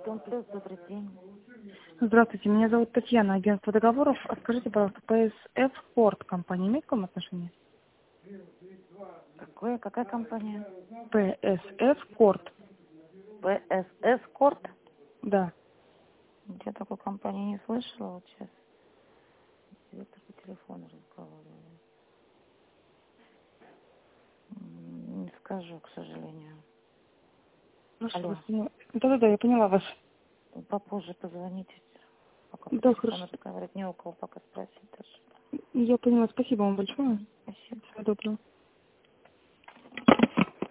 Антон Плюс, добрый день. Здравствуйте, меня зовут Татьяна, агентство договоров. А скажите, пожалуйста, PSF Court компания имеет к вам отношение? Какая компания? PSF Court. PSS Корт? Да. Я такой компании не слышала вот сейчас. Директор по телефону разговаривала. Не скажу, к сожалению. Хорошо. Алло. Да-да-да, я поняла вас. Попозже позвоните. Пока по Да, телефону хорошо. разговаривать не у кого пока спросить даже. Я поняла. Спасибо вам большое. Спасибо. Всего доброго.